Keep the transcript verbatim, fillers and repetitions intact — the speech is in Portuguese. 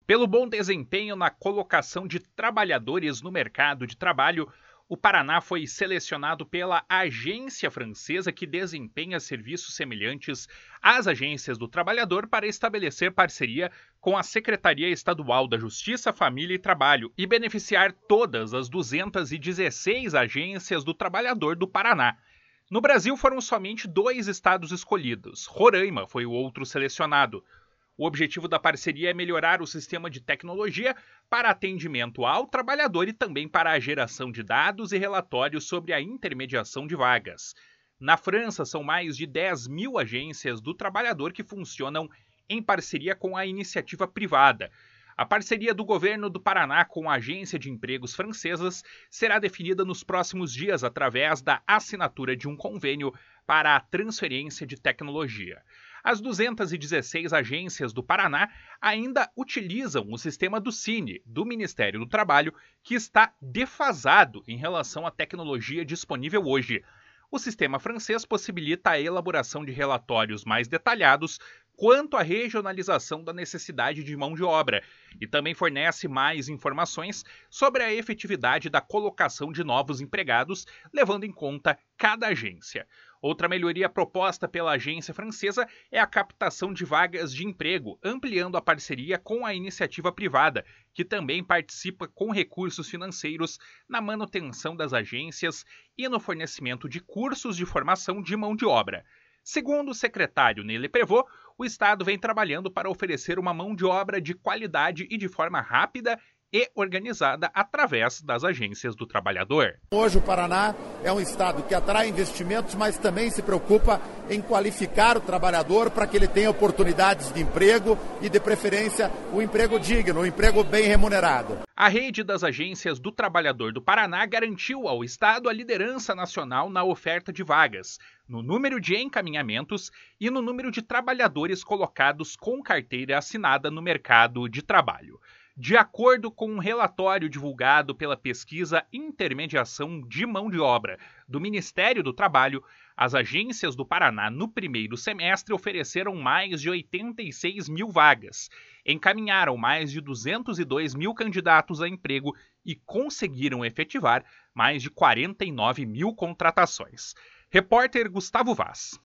Pelo bom desempenho na colocação de trabalhadores no mercado de trabalho, o Paraná foi selecionado pela agência francesa que desempenha serviços semelhantes às agências do trabalhador para estabelecer parceria com a Secretaria Estadual da Justiça, Família e Trabalho e beneficiar todas as duzentas e dezesseis agências do trabalhador do Paraná. No Brasil foram somente dois estados escolhidos. Roraima foi o outro selecionado. O objetivo da parceria é melhorar o sistema de tecnologia para atendimento ao trabalhador e também para a geração de dados e relatórios sobre a intermediação de vagas. Na França, são mais de dez mil agências do trabalhador que funcionam em parceria com a iniciativa privada. A parceria do governo do Paraná com a Agência de Empregos Francesas será definida nos próximos dias através da assinatura de um convênio para a transferência de tecnologia. As duzentas e dezesseis agências do Paraná ainda utilizam o sistema do Cine, do Ministério do Trabalho, que está defasado em relação à tecnologia disponível hoje. O sistema francês possibilita a elaboração de relatórios mais detalhados quanto à regionalização da necessidade de mão de obra e também fornece mais informações sobre a efetividade da colocação de novos empregados, levando em conta cada agência. Outra melhoria proposta pela agência francesa é a captação de vagas de emprego, ampliando a parceria com a iniciativa privada, que também participa com recursos financeiros na manutenção das agências e no fornecimento de cursos de formação de mão de obra. Segundo o secretário Nele Prevot, o Estado vem trabalhando para oferecer uma mão de obra de qualidade e de forma rápida e organizada através das agências do trabalhador. Hoje o Paraná é um estado que atrai investimentos, mas também se preocupa em qualificar o trabalhador para que ele tenha oportunidades de emprego e, de preferência, um emprego digno, um emprego bem remunerado. A rede das agências do trabalhador do Paraná garantiu ao Estado a liderança nacional na oferta de vagas, no número de encaminhamentos e no número de trabalhadores colocados com carteira assinada no mercado de trabalho. De acordo com um relatório divulgado pela pesquisa Intermediação de Mão de Obra do Ministério do Trabalho, as agências do Paraná no primeiro semestre ofereceram mais de oitenta e seis mil vagas, encaminharam mais de duzentos e dois mil candidatos a emprego e conseguiram efetivar mais de quarenta e nove mil contratações. Repórter Gustavo Vaz.